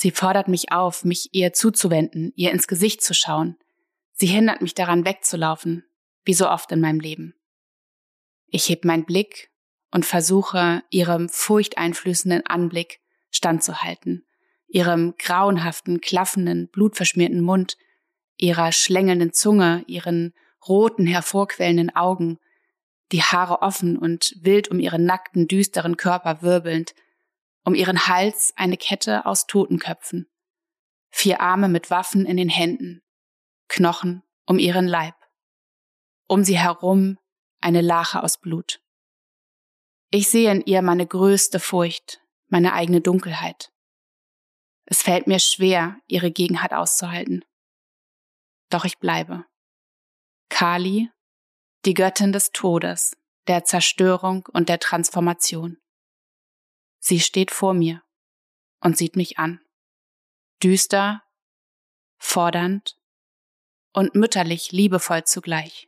Sie fordert mich auf, mich ihr zuzuwenden, ihr ins Gesicht zu schauen. Sie hindert mich daran, wegzulaufen, wie so oft in meinem Leben. Ich heb meinen Blick und versuche, ihrem furchteinflößenden Anblick standzuhalten, ihrem grauenhaften, klaffenden, blutverschmierten Mund, ihrer schlängelnden Zunge, ihren roten, hervorquellenden Augen, die Haare offen und wild um ihren nackten, düsteren Körper wirbelnd, um ihren Hals eine Kette aus Totenköpfen, 4 Arme mit Waffen in den Händen, Knochen um ihren Leib, um sie herum eine Lache aus Blut. Ich sehe in ihr meine größte Furcht, meine eigene Dunkelheit. Es fällt mir schwer, ihre Gegenwart auszuhalten. Doch ich bleibe. Kali, die Göttin des Todes, der Zerstörung und der Transformation. Sie steht vor mir und sieht mich an. Düster, fordernd und mütterlich liebevoll zugleich.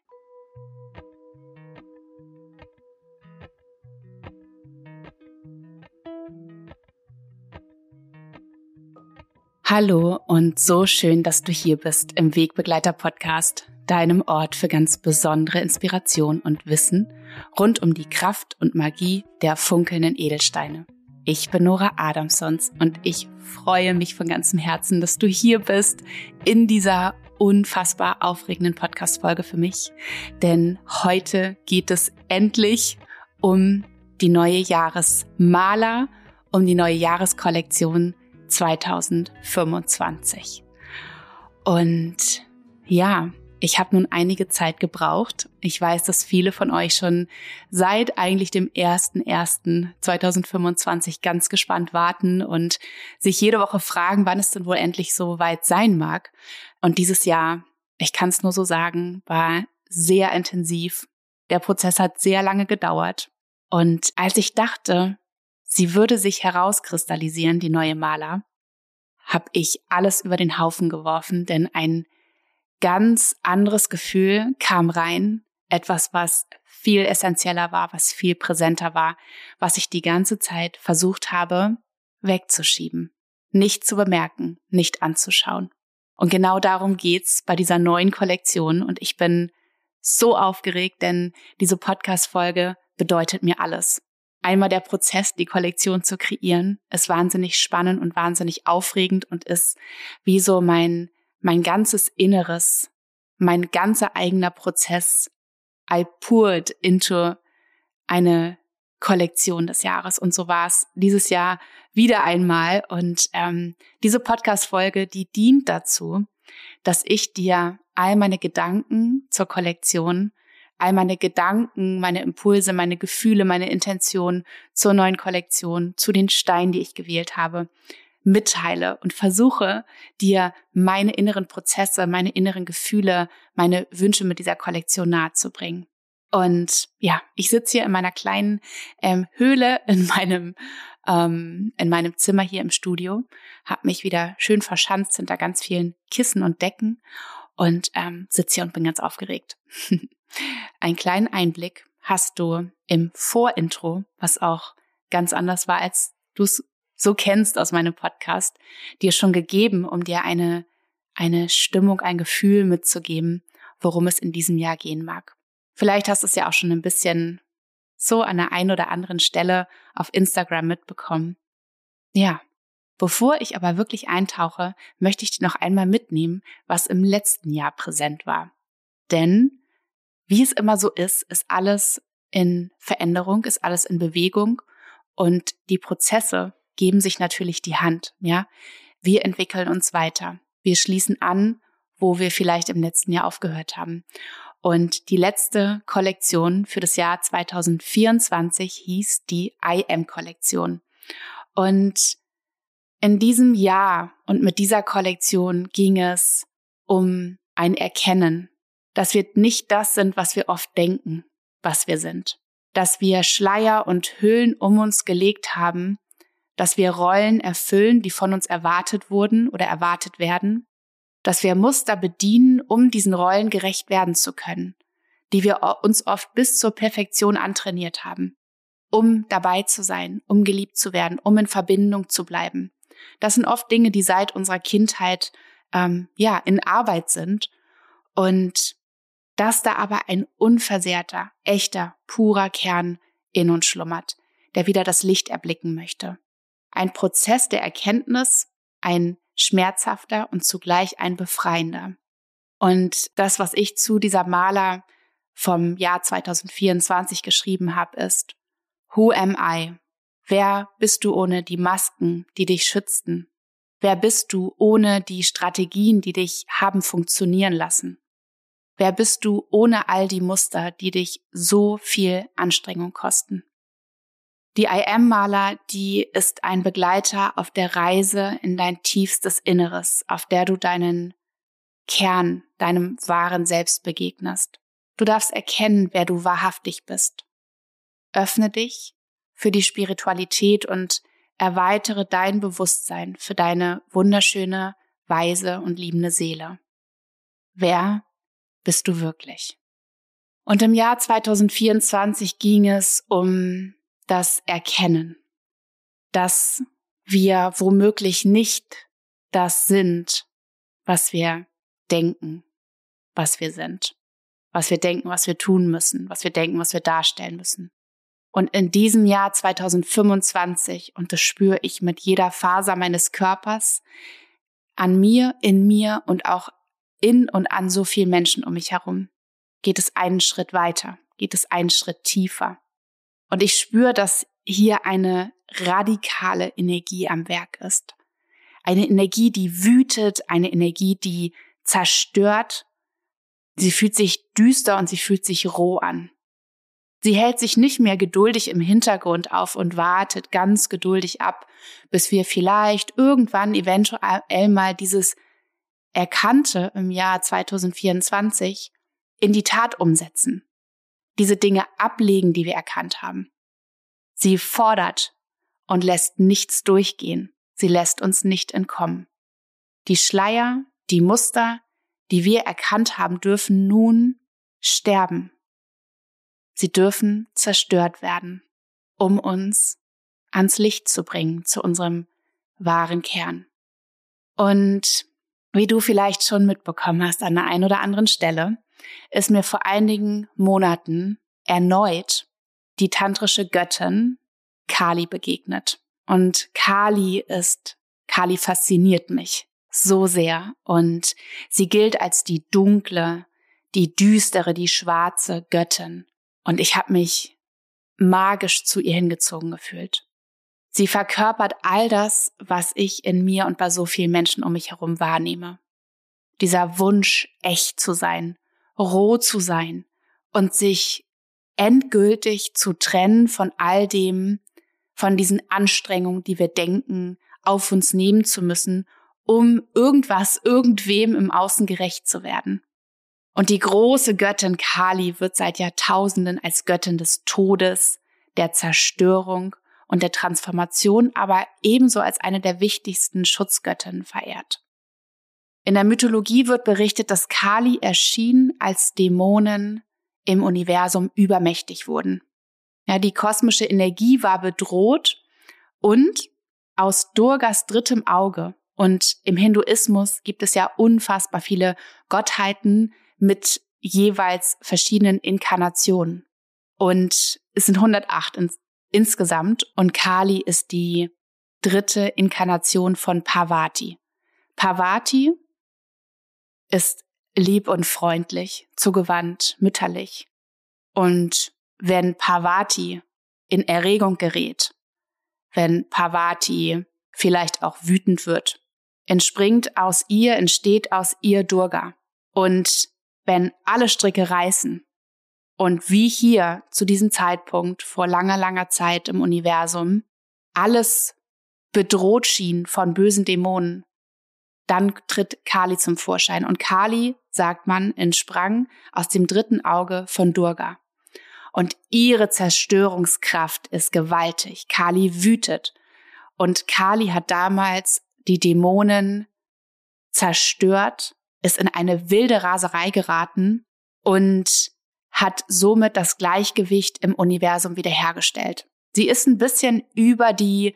Hallo und so schön, dass du hier bist im Wegbegleiter-Podcast, deinem Ort für ganz besondere Inspiration und Wissen rund um die Kraft und Magie der funkelnden Edelsteine. Ich bin Nora Adamsons und ich freue mich von ganzem Herzen, dass du hier bist in dieser unfassbar aufregenden Podcast-Folge für mich. Denn heute geht es endlich um die neue Jahresmaler, um die neue Jahreskollektion 2025. Und ja, ich habe nun einige Zeit gebraucht. Ich weiß, dass viele von euch schon seit eigentlich dem 01.01.2025 ganz gespannt warten und sich jede Woche fragen, wann es denn wohl endlich so weit sein mag. Und dieses Jahr, ich kann es nur so sagen, war sehr intensiv. Der Prozess hat sehr lange gedauert. Und als ich dachte, sie würde sich herauskristallisieren, die neue Maler, habe ich alles über den Haufen geworfen, denn ein ganz anderes Gefühl kam rein, etwas, was viel essentieller war, was viel präsenter war, was ich die ganze Zeit versucht habe, wegzuschieben, nicht zu bemerken, nicht anzuschauen. Und genau darum geht's bei dieser neuen Kollektion und ich bin so aufgeregt, denn diese Podcast-Folge bedeutet mir alles. Einmal der Prozess, die Kollektion zu kreieren, ist wahnsinnig spannend und wahnsinnig aufregend und ist wie so mein ganzes Inneres, mein ganzer eigener Prozess. I poured into eine Kollektion des Jahres und so war es dieses Jahr wieder einmal. Und diese Podcast-Folge, die dient dazu, dass ich dir all meine Gedanken zur Kollektion, all meine Gedanken, meine Impulse, meine Gefühle, meine Intention zur neuen Kollektion, zu den Steinen, die ich gewählt habe, mitteile und versuche, dir meine inneren Prozesse, meine inneren Gefühle, meine Wünsche mit dieser Kollektion nahezubringen. Und ja, ich sitze hier in meiner kleinen Höhle in meinem Zimmer hier im Studio, habe mich wieder schön verschanzt hinter ganz vielen Kissen und Decken und sitze hier und bin ganz aufgeregt. Einen kleinen Einblick hast du im Vorintro, was auch ganz anders war, als du es so kennst aus meinem Podcast, dir schon gegeben, um dir eine Stimmung, ein Gefühl mitzugeben, worum es in diesem Jahr gehen mag. Vielleicht hast du es ja auch schon ein bisschen so an der einen oder anderen Stelle auf Instagram mitbekommen. Ja, bevor ich aber wirklich eintauche, möchte ich dich noch einmal mitnehmen, was im letzten Jahr präsent war. Denn wie es immer so ist alles in Veränderung, ist alles in Bewegung und die Prozesse geben sich natürlich die Hand, ja. Wir entwickeln uns weiter. Wir schließen an, wo wir vielleicht im letzten Jahr aufgehört haben. Und die letzte Kollektion für das Jahr 2024 hieß die I Am-Kollektion. Und in diesem Jahr und mit dieser Kollektion ging es um ein Erkennen, dass wir nicht das sind, was wir oft denken, was wir sind. Dass wir Schleier und Hüllen um uns gelegt haben, dass wir Rollen erfüllen, die von uns erwartet wurden oder erwartet werden, dass wir Muster bedienen, um diesen Rollen gerecht werden zu können, die wir uns oft bis zur Perfektion antrainiert haben, um dabei zu sein, um geliebt zu werden, um in Verbindung zu bleiben. Das sind oft Dinge, die seit unserer Kindheit in Arbeit sind. Und dass da aber ein unversehrter, echter, purer Kern in uns schlummert, der wieder das Licht erblicken möchte. Ein Prozess der Erkenntnis, ein schmerzhafter und zugleich ein befreiender. Und das, was ich zu dieser Maler vom Jahr 2024 geschrieben habe, ist: Who am I? Wer bist du ohne die Masken, die dich schützten? Wer bist du ohne die Strategien, die dich haben funktionieren lassen? Wer bist du ohne all die Muster, die dich so viel Anstrengung kosten? Die I Am-Maler, die ist ein Begleiter auf der Reise in dein tiefstes Inneres, auf der du deinen Kern, deinem wahren Selbst begegnest. Du darfst erkennen, wer du wahrhaftig bist. Öffne dich für die Spiritualität und erweitere dein Bewusstsein für deine wunderschöne, weise und liebende Seele. Wer bist du wirklich? Und im Jahr 2024 ging es um das Erkennen, dass wir womöglich nicht das sind, was wir denken, was wir sind, was wir denken, was wir tun müssen, was wir denken, was wir darstellen müssen. Und in diesem Jahr 2025, und das spüre ich mit jeder Faser meines Körpers, an mir, in mir und auch in und an so vielen Menschen um mich herum, geht es einen Schritt weiter, geht es einen Schritt tiefer. Und ich spüre, dass hier eine radikale Energie am Werk ist. Eine Energie, die wütet, eine Energie, die zerstört. Sie fühlt sich düster und sie fühlt sich roh an. Sie hält sich nicht mehr geduldig im Hintergrund auf und wartet ganz geduldig ab, bis wir vielleicht irgendwann eventuell mal dieses Erkannte im Jahr 2024 in die Tat umsetzen. Diese Dinge ablegen, die wir erkannt haben. Sie fordert und lässt nichts durchgehen. Sie lässt uns nicht entkommen. Die Schleier, die Muster, die wir erkannt haben, dürfen nun sterben. Sie dürfen zerstört werden, um uns ans Licht zu bringen, zu unserem wahren Kern. Und wie du vielleicht schon mitbekommen hast an der einen oder anderen Stelle, ist mir vor einigen Monaten erneut die tantrische Göttin Kali begegnet. Und Kali fasziniert mich so sehr. Und sie gilt als die dunkle, die düstere, die schwarze Göttin. Und ich habe mich magisch zu ihr hingezogen gefühlt. Sie verkörpert all das, was ich in mir und bei so vielen Menschen um mich herum wahrnehme. Dieser Wunsch, echt zu sein, roh zu sein und sich endgültig zu trennen von all dem, von diesen Anstrengungen, die wir denken, auf uns nehmen zu müssen, um irgendwem im Außen gerecht zu werden. Und die große Göttin Kali wird seit Jahrtausenden als Göttin des Todes, der Zerstörung und der Transformation, aber ebenso als eine der wichtigsten Schutzgöttinnen verehrt. In der Mythologie wird berichtet, dass Kali erschien, als Dämonen im Universum übermächtig wurden. Ja, die kosmische Energie war bedroht und aus Durgas drittem Auge, und im Hinduismus gibt es ja unfassbar viele Gottheiten mit jeweils verschiedenen Inkarnationen. Und es sind 108 insgesamt, und Kali ist die dritte Inkarnation von Parvati. Parvati ist lieb und freundlich, zugewandt, mütterlich. Und wenn Parvati in Erregung gerät, wenn Parvati vielleicht auch wütend wird, entsteht aus ihr Durga. Und wenn alle Stricke reißen und wie hier zu diesem Zeitpunkt vor langer, langer Zeit im Universum alles bedroht schien von bösen Dämonen, dann tritt Kali zum Vorschein. Und Kali, sagt man, entsprang aus dem dritten Auge von Durga. Und ihre Zerstörungskraft ist gewaltig. Kali wütet. Und Kali hat damals die Dämonen zerstört, ist in eine wilde Raserei geraten und hat somit das Gleichgewicht im Universum wiederhergestellt. Sie ist ein bisschen über die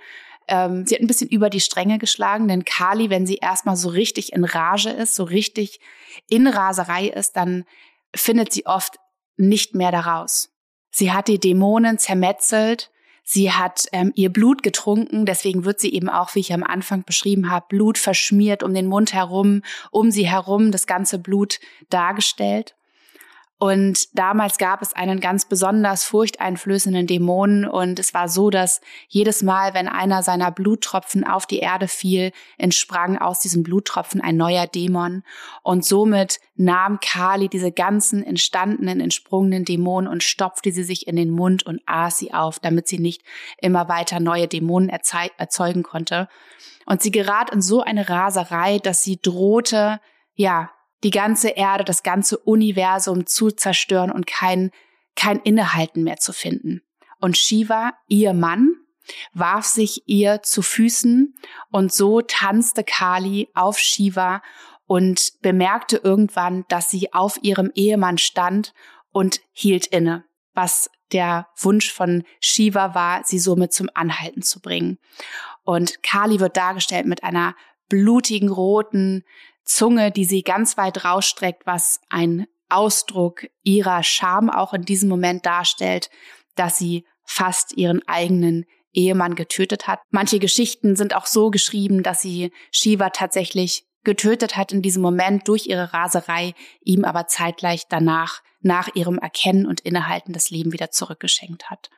sie hat ein bisschen über die Stränge geschlagen, denn Kali, wenn sie erstmal so richtig in Rage ist, so richtig in Raserei ist, dann findet sie oft nicht mehr daraus. Sie hat die Dämonen zermetzelt, sie hat ihr Blut getrunken, deswegen wird sie eben auch, wie ich am Anfang beschrieben habe, Blut verschmiert um den Mund herum, um sie herum das ganze Blut dargestellt. Und damals gab es einen ganz besonders furchteinflößenden Dämon und es war so, dass jedes Mal, wenn einer seiner Bluttropfen auf die Erde fiel, entsprang aus diesem Bluttropfen ein neuer Dämon. Und somit nahm Kali diese ganzen entstandenen, entsprungenen Dämonen und stopfte sie sich in den Mund und aß sie auf, damit sie nicht immer weiter neue Dämonen erzeugen konnte. Und sie geriet in so eine Raserei, dass sie drohte, die ganze Erde, das ganze Universum zu zerstören und kein Innehalten mehr zu finden. Und Shiva, ihr Mann, warf sich ihr zu Füßen und so tanzte Kali auf Shiva und bemerkte irgendwann, dass sie auf ihrem Ehemann stand und hielt inne, was der Wunsch von Shiva war, sie somit zum Anhalten zu bringen. Und Kali wird dargestellt mit einer blutigen roten Zunge, die sie ganz weit rausstreckt, was ein Ausdruck ihrer Scham auch in diesem Moment darstellt, dass sie fast ihren eigenen Ehemann getötet hat. Manche Geschichten sind auch so geschrieben, dass sie Shiva tatsächlich getötet hat in diesem Moment durch ihre Raserei, ihm aber zeitgleich danach, nach ihrem Erkennen und Innehalten, das Leben wieder zurückgeschenkt hat.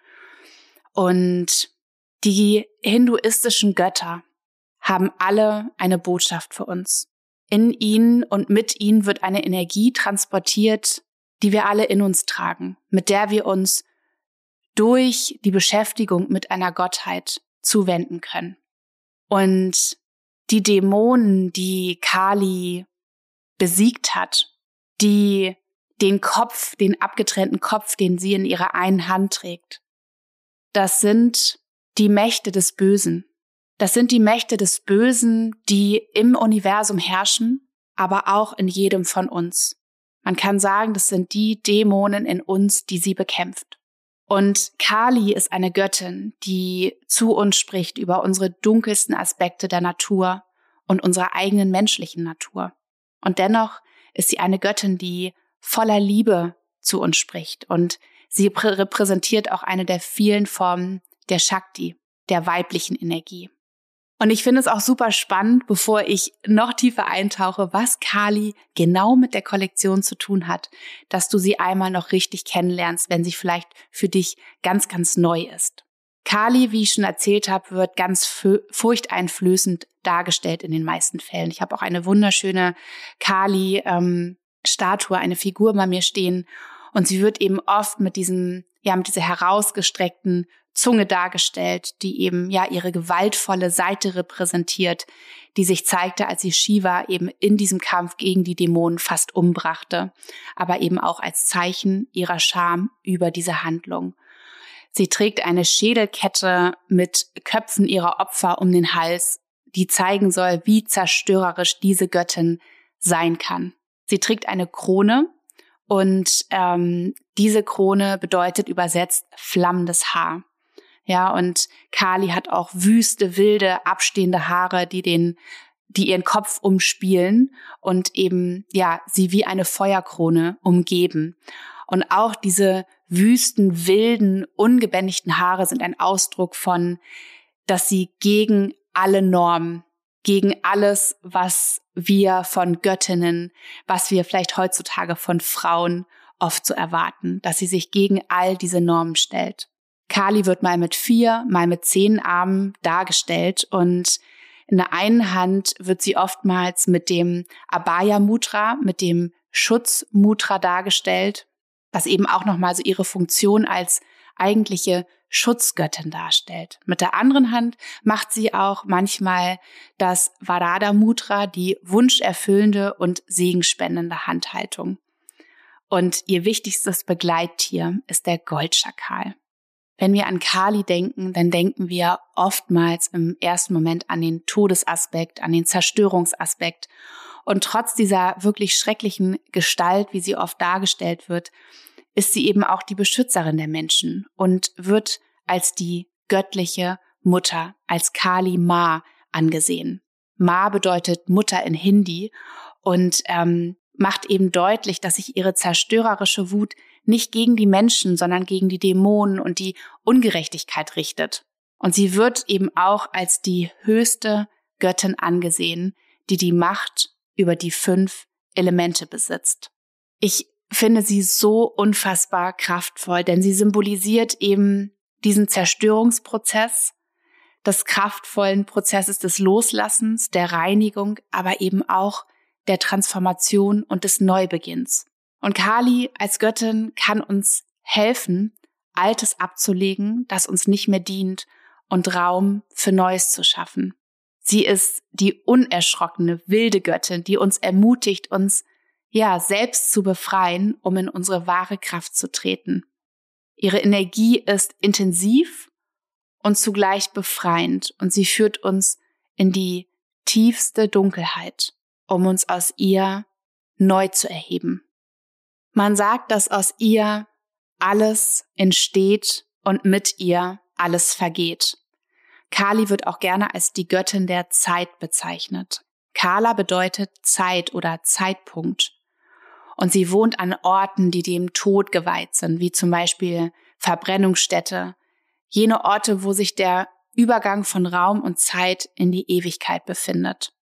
Und die hinduistischen Götter haben alle eine Botschaft für uns. In ihnen und mit ihnen wird eine Energie transportiert, die wir alle in uns tragen, mit der wir uns durch die Beschäftigung mit einer Gottheit zuwenden können. Und die Dämonen, die Kali besiegt hat, die den abgetrennten Kopf, den sie in ihrer einen Hand trägt, das sind die Mächte des Bösen. Das sind die Mächte des Bösen, die im Universum herrschen, aber auch in jedem von uns. Man kann sagen, das sind die Dämonen in uns, die sie bekämpft. Und Kali ist eine Göttin, die zu uns spricht über unsere dunkelsten Aspekte der Natur und unserer eigenen menschlichen Natur. Und dennoch ist sie eine Göttin, die voller Liebe zu uns spricht. Und sie repräsentiert auch eine der vielen Formen der Shakti, der weiblichen Energie. Und ich finde es auch super spannend, bevor ich noch tiefer eintauche, was Kali genau mit der Kollektion zu tun hat, dass du sie einmal noch richtig kennenlernst, wenn sie vielleicht für dich ganz, ganz neu ist. Kali, wie ich schon erzählt habe, wird ganz furchteinflößend dargestellt in den meisten Fällen. Ich habe auch eine wunderschöne Kali-Statue, eine Figur bei mir stehen und sie wird eben oft mit dieser herausgestreckten Zunge dargestellt, die eben ihre gewaltvolle Seite repräsentiert, die sich zeigte, als sie Shiva eben in diesem Kampf gegen die Dämonen fast umbrachte, aber eben auch als Zeichen ihrer Scham über diese Handlung. Sie trägt eine Schädelkette mit Köpfen ihrer Opfer um den Hals, die zeigen soll, wie zerstörerisch diese Göttin sein kann. Sie trägt eine Krone und diese Krone bedeutet übersetzt flammendes Haar. Ja, und Kali hat auch wüste, wilde, abstehende Haare, die ihren Kopf umspielen und eben, sie wie eine Feuerkrone umgeben. Und auch diese wüsten, wilden, ungebändigten Haare sind ein Ausdruck von, dass sie gegen alle Normen, gegen alles, was wir von Göttinnen, was wir vielleicht heutzutage von Frauen oft so erwarten, dass sie sich gegen all diese Normen stellt. Kali wird mal mit 4, mal mit 10 Armen dargestellt und in der einen Hand wird sie oftmals mit dem Abhaya Mudra, mit dem Schutzmudra dargestellt, was eben auch nochmal so ihre Funktion als eigentliche Schutzgöttin darstellt. Mit der anderen Hand macht sie auch manchmal das Varada Mudra, die wunscherfüllende und segenspendende Handhaltung. Und ihr wichtigstes Begleittier ist der Goldschakal. Wenn wir an Kali denken, dann denken wir oftmals im ersten Moment an den Todesaspekt, an den Zerstörungsaspekt. Und trotz dieser wirklich schrecklichen Gestalt, wie sie oft dargestellt wird, ist sie eben auch die Beschützerin der Menschen und wird als die göttliche Mutter, als Kali Ma, angesehen. Ma bedeutet Mutter in Hindi und macht eben deutlich, dass sich ihre zerstörerische Wut nicht gegen die Menschen, sondern gegen die Dämonen und die Ungerechtigkeit richtet. Und sie wird eben auch als die höchste Göttin angesehen, die die Macht über die 5 Elemente besitzt. Ich finde sie so unfassbar kraftvoll, denn sie symbolisiert eben diesen Zerstörungsprozess, des kraftvollen Prozesses des Loslassens, der Reinigung, aber eben auch der Transformation und des Neubeginns. Und Kali als Göttin kann uns helfen, Altes abzulegen, das uns nicht mehr dient, und Raum für Neues zu schaffen. Sie ist die unerschrockene, wilde Göttin, die uns ermutigt, uns selbst zu befreien, um in unsere wahre Kraft zu treten. Ihre Energie ist intensiv und zugleich befreiend und sie führt uns in die tiefste Dunkelheit, um uns aus ihr neu zu erheben. Man sagt, dass aus ihr alles entsteht und mit ihr alles vergeht. Kali wird auch gerne als die Göttin der Zeit bezeichnet. Kala bedeutet Zeit oder Zeitpunkt. Und sie wohnt an Orten, die dem Tod geweiht sind, wie zum Beispiel Verbrennungsstätte, jene Orte, wo sich der Übergang von Raum und Zeit in die Ewigkeit befindet.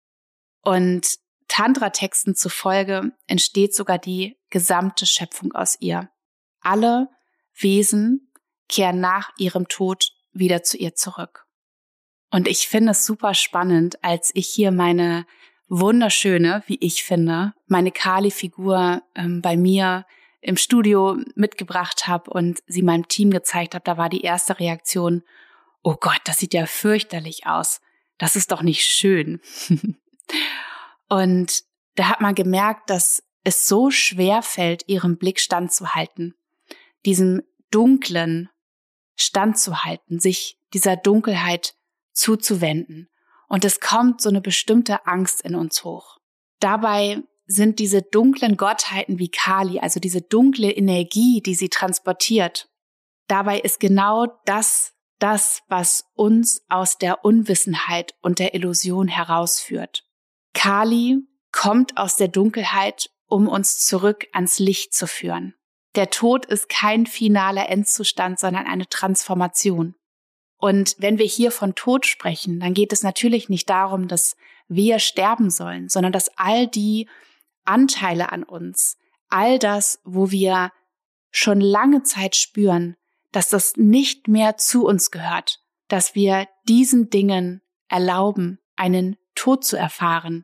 Und Tantra-Texten zufolge entsteht sogar die gesamte Schöpfung aus ihr. Alle Wesen kehren nach ihrem Tod wieder zu ihr zurück. Und ich finde es super spannend, als ich hier meine wunderschöne, wie ich finde, meine Kali-Figur bei mir im Studio mitgebracht habe und sie meinem Team gezeigt habe, da war die erste Reaktion: Oh Gott, das sieht ja fürchterlich aus. Das ist doch nicht schön. Und da hat man gemerkt, dass es so schwer fällt, ihrem Blick standzuhalten, diesem Dunklen standzuhalten, sich dieser Dunkelheit zuzuwenden. Und es kommt so eine bestimmte Angst in uns hoch. Dabei sind diese dunklen Gottheiten wie Kali, also diese dunkle Energie, die sie transportiert, dabei ist genau das, was uns aus der Unwissenheit und der Illusion herausführt. Kali kommt aus der Dunkelheit, um uns zurück ans Licht zu führen. Der Tod ist kein finaler Endzustand, sondern eine Transformation. Und wenn wir hier von Tod sprechen, dann geht es natürlich nicht darum, dass wir sterben sollen, sondern dass all die Anteile an uns, all das, wo wir schon lange Zeit spüren, dass das nicht mehr zu uns gehört, dass wir diesen Dingen erlauben, einen Tod zu erfahren,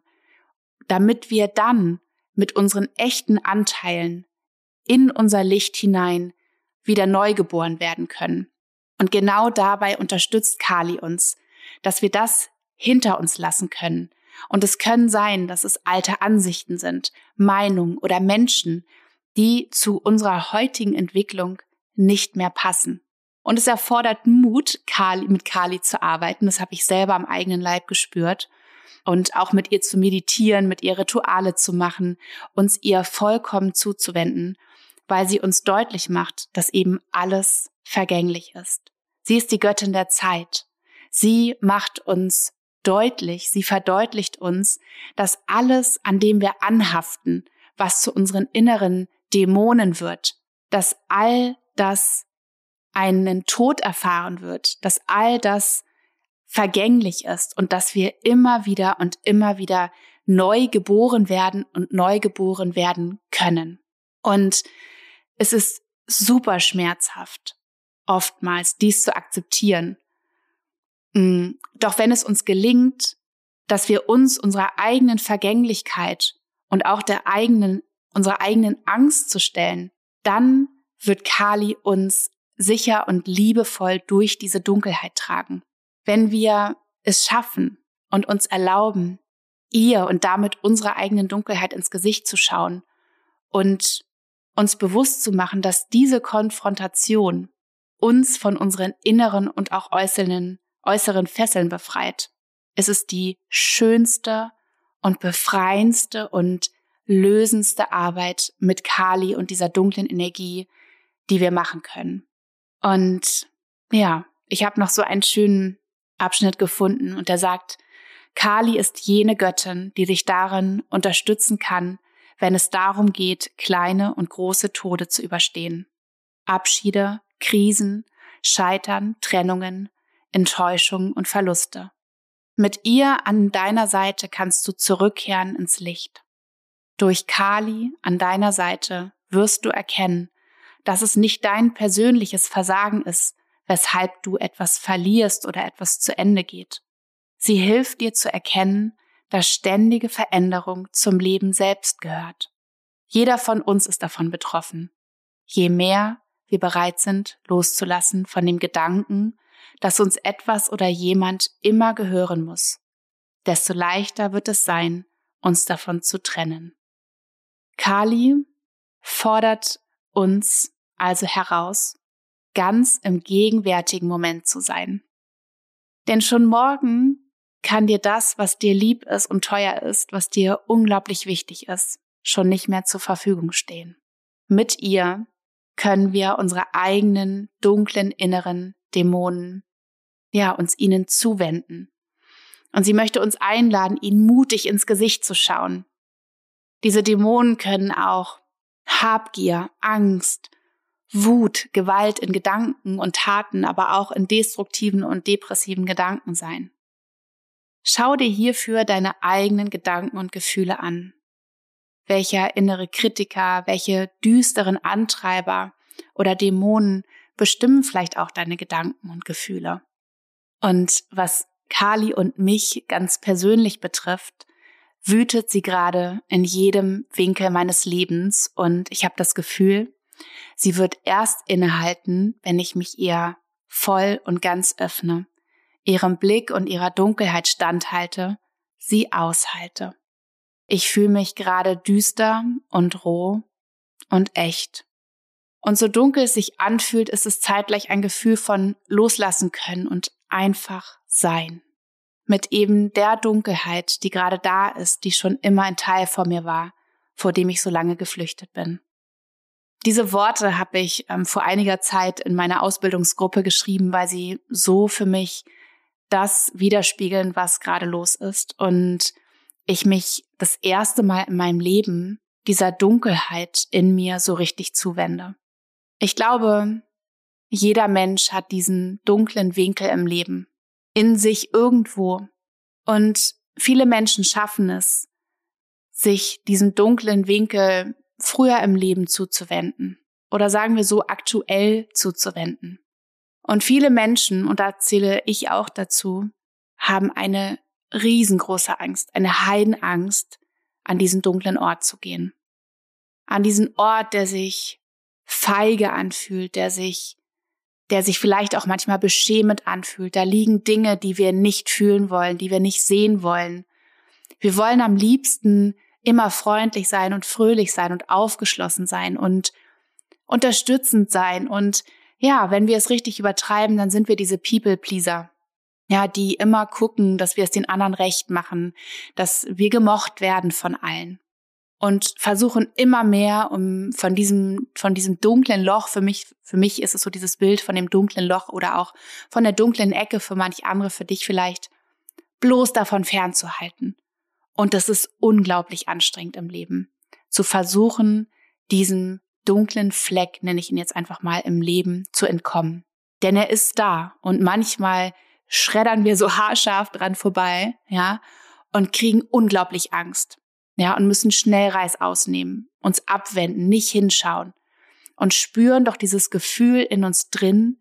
damit wir dann mit unseren echten Anteilen in unser Licht hinein wieder neu geboren werden können. Und genau dabei unterstützt Kali uns, dass wir das hinter uns lassen können. Und es können sein, dass es alte Ansichten sind, Meinungen oder Menschen, die zu unserer heutigen Entwicklung nicht mehr passen. Und es erfordert Mut, mit Kali zu arbeiten. Das habe ich selber am eigenen Leib gespürt. Und auch mit ihr zu meditieren, mit ihr Rituale zu machen, uns ihr vollkommen zuzuwenden, weil sie uns deutlich macht, dass eben alles vergänglich ist. Sie ist die Göttin der Zeit. Sie macht uns deutlich, sie verdeutlicht uns, dass alles, an dem wir anhaften, was zu unseren inneren Dämonen wird, dass all das einen Tod erfahren wird, dass all das vergänglich ist und dass wir immer wieder und immer wieder neu geboren werden und neu geboren werden können. Und es ist super schmerzhaft, oftmals dies zu akzeptieren. Doch wenn es uns gelingt, dass wir uns unserer eigenen Vergänglichkeit und auch unserer eigenen Angst zu stellen, dann wird Kali uns sicher und liebevoll durch diese Dunkelheit tragen. Wenn wir es schaffen und uns erlauben, ihr und damit unserer eigenen Dunkelheit ins Gesicht zu schauen und uns bewusst zu machen, dass diese Konfrontation uns von unseren inneren und auch äußeren Fesseln befreit. Es ist die schönste und befreiendste und lösendste Arbeit mit Kali und dieser dunklen Energie, die wir machen können. Und ja, ich habe noch so einen schönen Abschnitt gefunden und der sagt, Kali ist jene Göttin, die dich darin unterstützen kann, wenn es darum geht, kleine und große Tode zu überstehen. Abschiede, Krisen, Scheitern, Trennungen, Enttäuschungen und Verluste. Mit ihr an deiner Seite kannst du zurückkehren ins Licht. Durch Kali an deiner Seite wirst du erkennen, dass es nicht dein persönliches Versagen ist, weshalb du etwas verlierst oder etwas zu Ende geht. Sie hilft dir zu erkennen, dass ständige Veränderung zum Leben selbst gehört. Jeder von uns ist davon betroffen. Je mehr wir bereit sind, loszulassen von dem Gedanken, dass uns etwas oder jemand immer gehören muss, desto leichter wird es sein, uns davon zu trennen. Kali fordert uns also heraus, ganz im gegenwärtigen Moment zu sein. Denn schon morgen kann dir das, was dir lieb ist und teuer ist, was dir unglaublich wichtig ist, schon nicht mehr zur Verfügung stehen. Mit ihr können wir unsere eigenen dunklen inneren Dämonen, uns ihnen zuwenden. Und sie möchte uns einladen, ihnen mutig ins Gesicht zu schauen. Diese Dämonen können auch Habgier, Angst, Wut, Gewalt in Gedanken und Taten, aber auch in destruktiven und depressiven Gedanken sein. Schau dir hierfür deine eigenen Gedanken und Gefühle an. Welcher innere Kritiker, welche düsteren Antreiber oder Dämonen bestimmen vielleicht auch deine Gedanken und Gefühle? Und was Kali und mich ganz persönlich betrifft, wütet sie gerade in jedem Winkel meines Lebens und ich habe das Gefühl, sie wird erst innehalten, wenn ich mich ihr voll und ganz öffne, ihrem Blick und ihrer Dunkelheit standhalte, sie aushalte. Ich fühle mich gerade düster und roh und echt. Und so dunkel es sich anfühlt, ist es zeitgleich ein Gefühl von loslassen können und einfach sein. Mit eben der Dunkelheit, die gerade da ist, die schon immer ein Teil von mir war, vor dem ich so lange geflüchtet bin. Diese Worte habe ich vor einiger Zeit in meiner Ausbildungsgruppe geschrieben, weil sie so für mich das widerspiegeln, was gerade los ist. Und ich mich das erste Mal in meinem Leben dieser Dunkelheit in mir so richtig zuwende. Ich glaube, jeder Mensch hat diesen dunklen Winkel im Leben, in sich irgendwo. Und viele Menschen schaffen es, sich diesen dunklen Winkel früher im Leben zuzuwenden. Oder sagen wir so, aktuell zuzuwenden. Und viele Menschen, und da zähle ich auch dazu, haben eine riesengroße Angst, eine Heidenangst, an diesen dunklen Ort zu gehen. An diesen Ort, der sich feige anfühlt, der sich vielleicht auch manchmal beschämend anfühlt. Da liegen Dinge, die wir nicht fühlen wollen, die wir nicht sehen wollen. Wir wollen am liebsten immer freundlich sein und fröhlich sein und aufgeschlossen sein und unterstützend sein. Und ja, wenn wir es richtig übertreiben, dann sind wir diese People-Pleaser. Ja, die immer gucken, dass wir es den anderen recht machen, dass wir gemocht werden von allen. Und versuchen immer mehr, um von diesem dunklen Loch, für mich ist es so dieses Bild von dem dunklen Loch oder auch von der dunklen Ecke, für manch andere, für dich vielleicht, bloß davon fernzuhalten. Und das ist unglaublich anstrengend im Leben, zu versuchen, diesem dunklen Fleck, nenne ich ihn jetzt einfach mal, im Leben zu entkommen. Denn er ist da und manchmal schreddern wir so haarscharf dran vorbei, ja, und kriegen unglaublich Angst. Ja, und müssen schnell Reißaus nehmen, uns abwenden, nicht hinschauen und spüren doch dieses Gefühl in uns drin,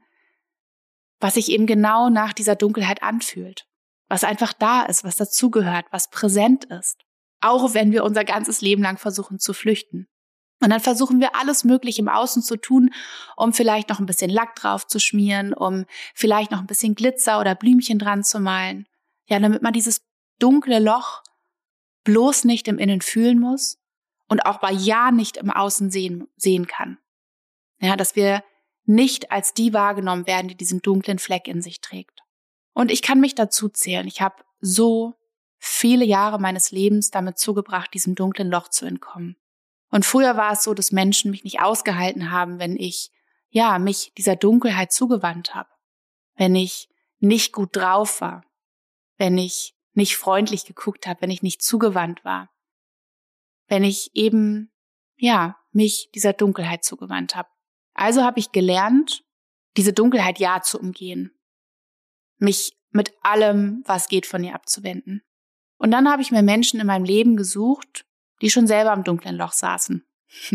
was sich eben genau nach dieser Dunkelheit anfühlt, was einfach da ist, was dazugehört, was präsent ist, auch wenn wir unser ganzes Leben lang versuchen zu flüchten. Und dann versuchen wir alles Mögliche im Außen zu tun, um vielleicht noch ein bisschen Lack drauf zu schmieren, um vielleicht noch ein bisschen Glitzer oder Blümchen dran zu malen, ja, damit man dieses dunkle Loch bloß nicht im Innen fühlen muss und auch bei ja nicht im Außen sehen kann. Ja, dass wir nicht als die wahrgenommen werden, die diesen dunklen Fleck in sich trägt. Und ich kann mich dazu zählen. Ich habe so viele Jahre meines Lebens damit zugebracht, diesem dunklen Loch zu entkommen. Und früher war es so, dass Menschen mich nicht ausgehalten haben, wenn ich mich dieser Dunkelheit zugewandt habe. Wenn ich nicht gut drauf war, wenn ich nicht freundlich geguckt habe, wenn ich nicht zugewandt war, wenn ich eben, mich dieser Dunkelheit zugewandt habe. Also habe ich gelernt, diese Dunkelheit zu umgehen, mich mit allem, was geht, von ihr abzuwenden. Und dann habe ich mir Menschen in meinem Leben gesucht, die schon selber im dunklen Loch saßen.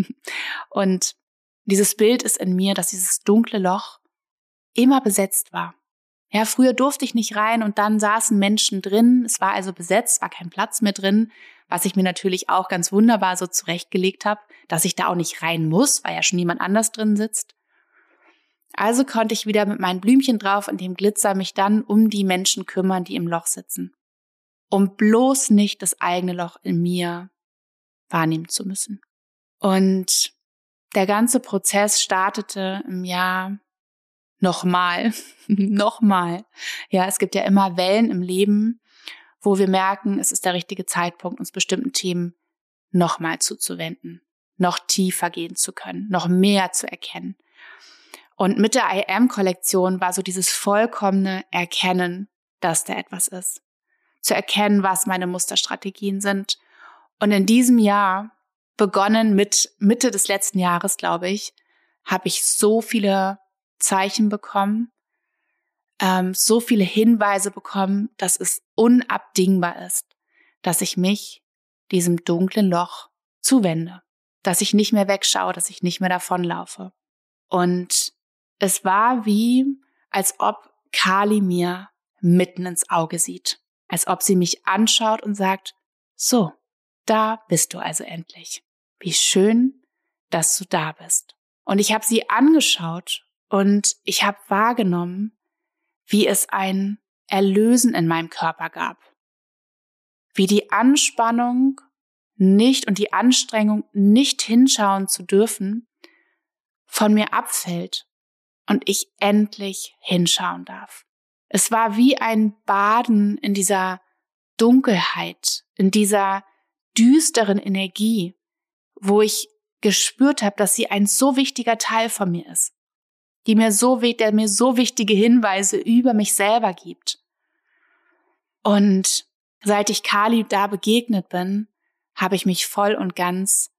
Und dieses Bild ist in mir, dass dieses dunkle Loch immer besetzt war. Ja, früher durfte ich nicht rein und dann saßen Menschen drin. Es war also besetzt, war kein Platz mehr drin, was ich mir natürlich auch ganz wunderbar so zurechtgelegt habe, dass ich da auch nicht rein muss, weil ja schon jemand anders drin sitzt. Also konnte ich wieder mit meinen Blümchen drauf und dem Glitzer mich dann um die Menschen kümmern, die im Loch sitzen. Um bloß nicht das eigene Loch in mir wahrnehmen zu müssen. Und der ganze Prozess startete im Jahr nochmal. Ja, es gibt ja immer Wellen im Leben, wo wir merken, es ist der richtige Zeitpunkt, uns bestimmten Themen nochmal zuzuwenden, noch tiefer gehen zu können, noch mehr zu erkennen. Und mit der I Am-Kollektion war so dieses vollkommene Erkennen, dass da etwas ist. Zu erkennen, was meine Musterstrategien sind. Und in diesem Jahr, begonnen mit Mitte des letzten Jahres, glaube ich, habe ich so viele Zeichen bekommen, so viele Hinweise bekommen, dass es unabdingbar ist, dass ich mich diesem dunklen Loch zuwende, dass ich nicht mehr wegschaue, dass ich nicht mehr davonlaufe. Und es war wie, als ob Kali mir mitten ins Auge sieht, als ob sie mich anschaut und sagt, so, da bist du also endlich. Wie schön, dass du da bist. Und ich habe sie angeschaut und ich habe wahrgenommen, wie es ein Erlösen in meinem Körper gab. Wie die Anspannung nicht und die Anstrengung, nicht hinschauen zu dürfen, von mir abfällt und ich endlich hinschauen darf. Es war wie ein Baden in dieser Dunkelheit, in dieser düsteren Energie, wo ich gespürt habe, dass sie ein so wichtiger Teil von mir ist, der mir so wichtige Hinweise über mich selber gibt. Und seit ich Kali da begegnet bin, habe ich mich voll und ganz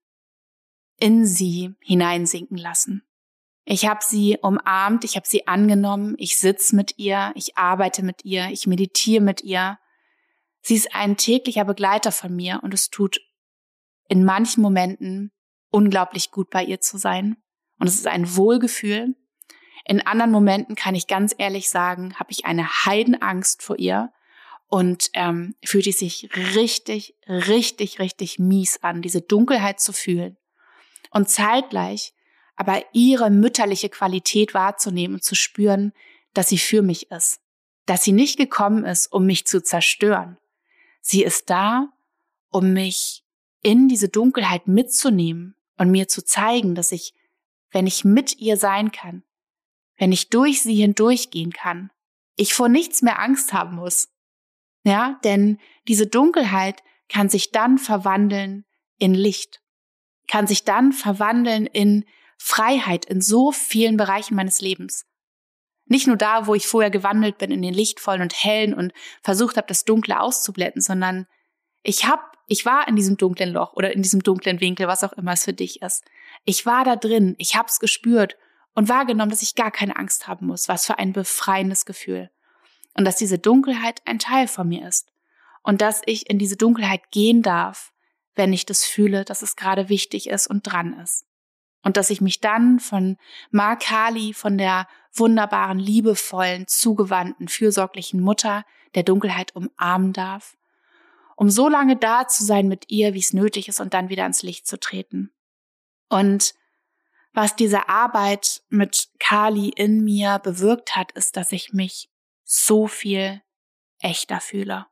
in sie hineinsinken lassen. Ich habe sie umarmt, ich habe sie angenommen, ich sitze mit ihr, ich arbeite mit ihr, ich meditiere mit ihr. Sie ist ein täglicher Begleiter von mir und es tut in manchen Momenten unglaublich gut, bei ihr zu sein. Und es ist ein Wohlgefühl. In anderen Momenten, kann ich ganz ehrlich sagen, habe ich eine Heidenangst vor ihr und fühlt es sich richtig, richtig, richtig mies an, diese Dunkelheit zu fühlen. Und zeitgleich aber ihre mütterliche Qualität wahrzunehmen und zu spüren, dass sie für mich ist. Dass sie nicht gekommen ist, um mich zu zerstören. Sie ist da, um mich in diese Dunkelheit mitzunehmen und mir zu zeigen, dass ich, wenn ich mit ihr sein kann, wenn ich durch sie hindurchgehen kann, ich vor nichts mehr Angst haben muss. Ja, denn diese Dunkelheit kann sich dann verwandeln in Licht, kann sich dann verwandeln in Freiheit in so vielen Bereichen meines Lebens. Nicht nur da, wo ich vorher gewandelt bin in den lichtvollen und hellen und versucht habe, das Dunkle auszublenden, sondern ich war in diesem dunklen Loch oder in diesem dunklen Winkel, was auch immer es für dich ist. Ich war da drin, ich habe es gespürt und wahrgenommen, dass ich gar keine Angst haben muss. Was für ein befreiendes Gefühl. Und dass diese Dunkelheit ein Teil von mir ist. Und dass ich in diese Dunkelheit gehen darf, wenn ich das fühle, dass es gerade wichtig ist und dran ist. Und dass ich mich dann von Ma Kali, von der wunderbaren, liebevollen, zugewandten, fürsorglichen Mutter der Dunkelheit umarmen darf, um so lange da zu sein mit ihr, wie es nötig ist und dann wieder ans Licht zu treten. Und was diese Arbeit mit Kali in mir bewirkt hat, ist, dass ich mich so viel echter fühle.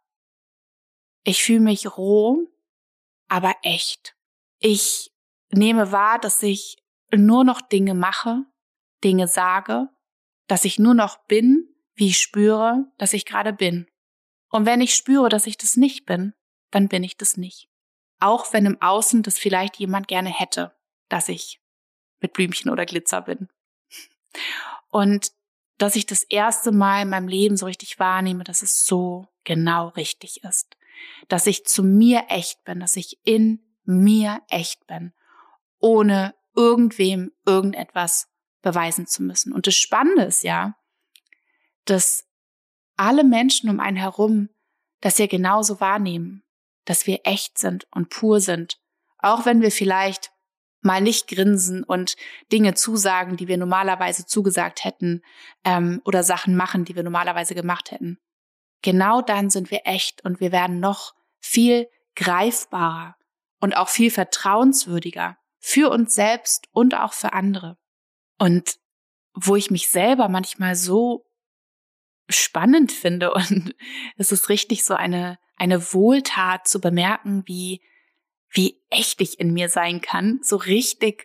Ich fühle mich roh, aber echt. Ich nehme wahr, dass ich nur noch Dinge mache, Dinge sage, dass ich nur noch bin, wie ich spüre, dass ich gerade bin. Und wenn ich spüre, dass ich das nicht bin, dann bin ich das nicht. Auch wenn im Außen das vielleicht jemand gerne hätte, dass ich mit Blümchen oder Glitzer bin. Und dass ich das erste Mal in meinem Leben so richtig wahrnehme, dass es so genau richtig ist. Dass ich zu mir echt bin, dass ich in mir echt bin, ohne irgendwem irgendetwas beweisen zu müssen. Und das Spannende ist ja, dass alle Menschen um einen herum das ja genauso wahrnehmen, dass wir echt sind und pur sind, auch wenn wir vielleicht mal nicht grinsen und Dinge zusagen, die wir normalerweise zugesagt hätten, oder Sachen machen, die wir normalerweise gemacht hätten. Genau dann sind wir echt und wir werden noch viel greifbarer und auch viel vertrauenswürdiger für uns selbst und auch für andere. Und wo ich mich selber manchmal so spannend finde und es ist richtig so eine Wohltat zu bemerken, wie echt ich in mir sein kann, so richtig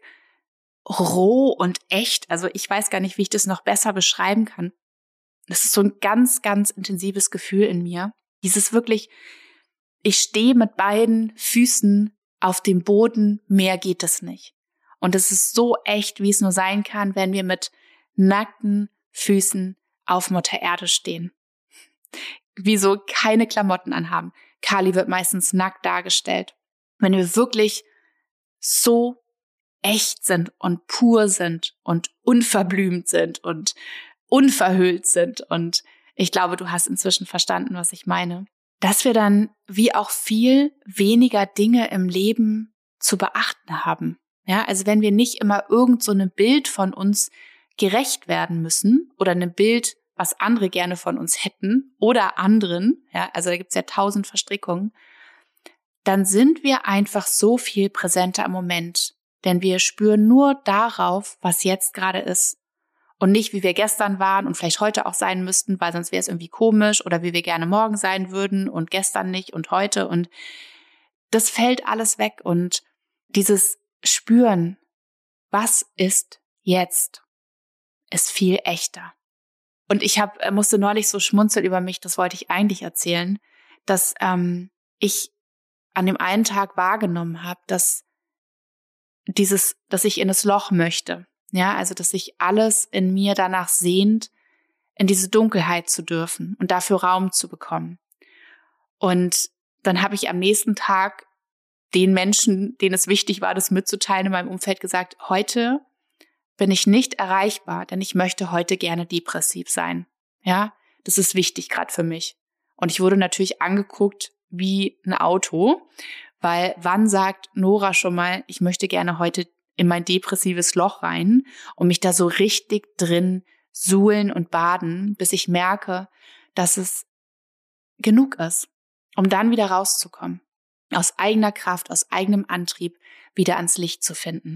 roh und echt. Also ich weiß gar nicht, wie ich das noch besser beschreiben kann. Das ist so ein ganz, ganz intensives Gefühl in mir. Dieses wirklich, ich stehe mit beiden Füßen auf dem Boden, mehr geht es nicht. Und es ist so echt, wie es nur sein kann, wenn wir mit nackten Füßen auf Mutter Erde stehen. Wie so keine Klamotten anhaben. Kali wird meistens nackt dargestellt. Wenn wir wirklich so echt sind und pur sind und unverblümt sind und unverhüllt sind, und ich glaube, du hast inzwischen verstanden, was ich meine, dass wir dann wie auch viel weniger Dinge im Leben zu beachten haben. Ja, also wenn wir nicht immer irgend so einem Bild von uns gerecht werden müssen oder einem Bild, was andere gerne von uns hätten oder anderen, ja, also da gibt's ja 1000 Verstrickungen, dann sind wir einfach so viel präsenter im Moment, denn wir spüren nur darauf, was jetzt gerade ist und nicht, wie wir gestern waren und vielleicht heute auch sein müssten, weil sonst wäre es irgendwie komisch, oder wie wir gerne morgen sein würden und gestern nicht und heute, und das fällt alles weg. Und dieses Spüren, was ist jetzt, ist viel echter. Und ich musste neulich so schmunzeln über mich, das wollte ich eigentlich erzählen, dass ich an dem einen Tag wahrgenommen habe, dass ich in das Loch möchte. Ja, also dass sich alles in mir danach sehnt, in diese Dunkelheit zu dürfen und dafür Raum zu bekommen. Und dann habe ich am nächsten Tag den Menschen, denen es wichtig war, das mitzuteilen, in meinem Umfeld gesagt, heute bin ich nicht erreichbar, denn ich möchte heute gerne depressiv sein. Ja, das ist wichtig gerade für mich. Und ich wurde natürlich angeguckt wie ein Auto, weil wann sagt Nora schon mal, ich möchte gerne heute in mein depressives Loch rein und mich da so richtig drin suhlen und baden, bis ich merke, dass es genug ist, um dann wieder rauszukommen. Aus eigener Kraft, aus eigenem Antrieb wieder ans Licht zu finden.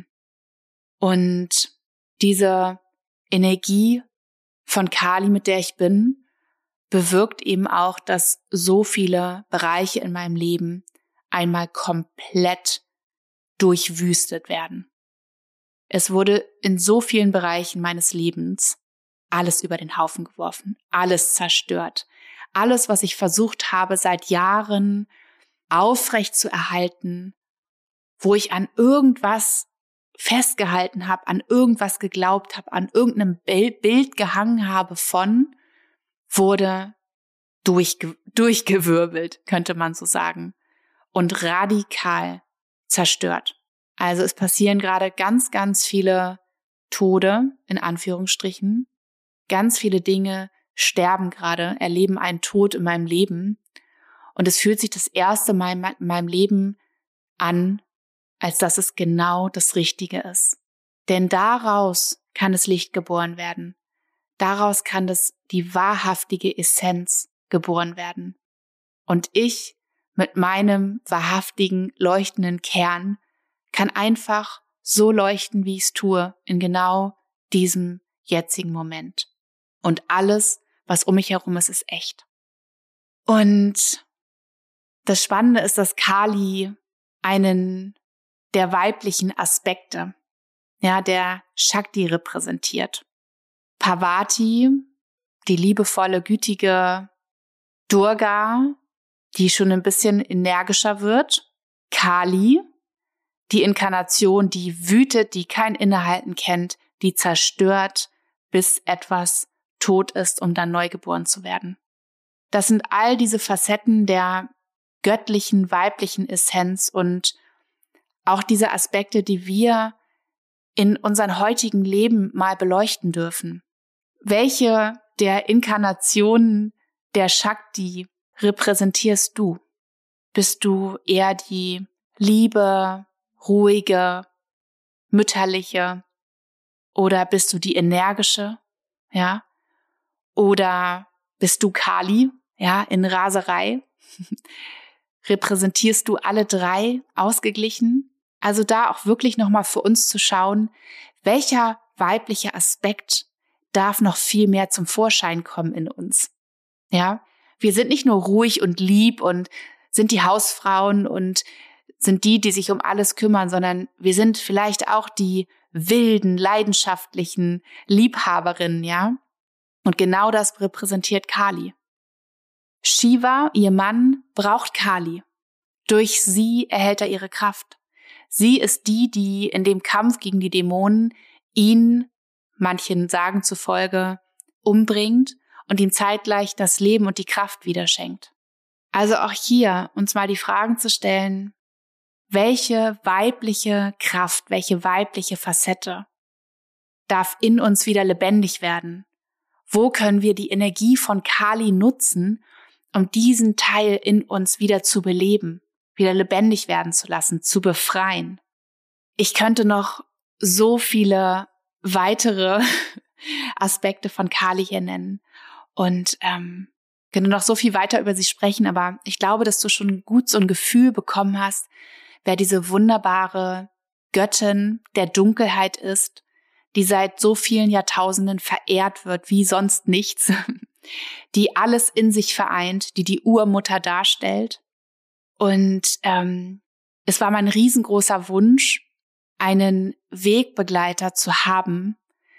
Und diese Energie von Kali, mit der ich bin, bewirkt eben auch, dass so viele Bereiche in meinem Leben einmal komplett durchwüstet werden. Es wurde in so vielen Bereichen meines Lebens alles über den Haufen geworfen, alles zerstört. Alles, was ich versucht habe, seit Jahren aufrecht zu erhalten, wo ich an irgendwas festgehalten habe, an irgendwas geglaubt habe, an irgendeinem Bild gehangen habe wurde durchgewirbelt, könnte man so sagen, und radikal zerstört. Also es passieren gerade ganz, ganz viele Tode, in Anführungsstrichen. Ganz viele Dinge sterben gerade, erleben einen Tod in meinem Leben. Und es fühlt sich das erste Mal in meinem Leben an, als dass es genau das Richtige ist. Denn daraus kann das Licht geboren werden. Daraus kann die wahrhaftige Essenz geboren werden. Und ich mit meinem wahrhaftigen, leuchtenden Kern kann einfach so leuchten, wie ich es tue, in genau diesem jetzigen Moment. Und alles, was um mich herum ist, ist echt. Und das Spannende ist, dass Kali einen der weiblichen Aspekte, ja, der Shakti repräsentiert. Parvati, die liebevolle, gütige Durga, die schon ein bisschen energischer wird. Kali, die Inkarnation, die wütet, die kein Innehalten kennt, die zerstört, bis etwas tot ist, um dann neu geboren zu werden. Das sind all diese Facetten der göttlichen, weiblichen Essenz und auch diese Aspekte, die wir in unserem heutigen Leben mal beleuchten dürfen. Welche der Inkarnationen der Shakti repräsentierst du? Bist du eher die liebe, ruhige, mütterliche? Oder bist du die energische? Ja? Oder bist du Kali? Ja, in Raserei? Repräsentierst du alle drei ausgeglichen? Also da auch wirklich nochmal für uns zu schauen, welcher weibliche Aspekt darf noch viel mehr zum Vorschein kommen in uns. Ja, wir sind nicht nur ruhig und lieb und sind die Hausfrauen und sind die sich um alles kümmern, sondern wir sind vielleicht auch die wilden, leidenschaftlichen Liebhaberinnen, ja? Und genau das repräsentiert Kali. Shiva, ihr Mann, braucht Kali. Durch sie erhält er ihre Kraft. Sie ist die in dem Kampf gegen die Dämonen ihn, manchen Sagen zufolge, umbringt und ihm zeitgleich das Leben und die Kraft wieder schenkt. Also auch hier uns mal die Fragen zu stellen, welche weibliche Kraft, welche weibliche Facette darf in uns wieder lebendig werden? Wo können wir die Energie von Kali nutzen, um diesen Teil in uns wieder zu beleben, wieder lebendig werden zu lassen, zu befreien? Ich könnte noch so viele weitere Aspekte von Kali hier nennen und könnte noch so viel weiter über sie sprechen, aber ich glaube, dass du schon gut so ein Gefühl bekommen hast, wer diese wunderbare Göttin der Dunkelheit ist, die seit so vielen Jahrtausenden verehrt wird wie sonst nichts, die alles in sich vereint, die Urmutter darstellt. Und es war mein riesengroßer Wunsch, einen Wegbegleiter zu haben,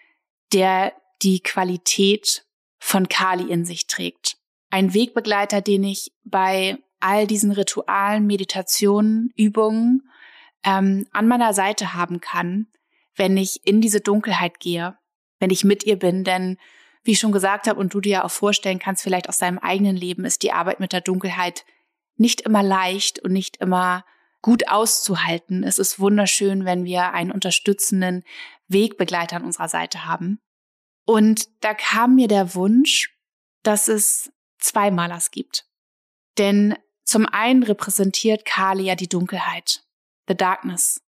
der die Qualität von Kali in sich trägt. Ein Wegbegleiter, den ich bei all diesen Ritualen, Meditationen, Übungen an meiner Seite haben kann, wenn ich in diese Dunkelheit gehe, wenn ich mit ihr bin. Denn wie ich schon gesagt habe und du dir ja auch vorstellen kannst, vielleicht aus deinem eigenen Leben, ist die Arbeit mit der Dunkelheit nicht immer leicht und nicht immer gut auszuhalten. Es ist wunderschön, wenn wir einen unterstützenden Wegbegleiter an unserer Seite haben. Und da kam mir der Wunsch, dass es 2 Malas gibt. Denn zum einen repräsentiert Kali ja die Dunkelheit, the darkness.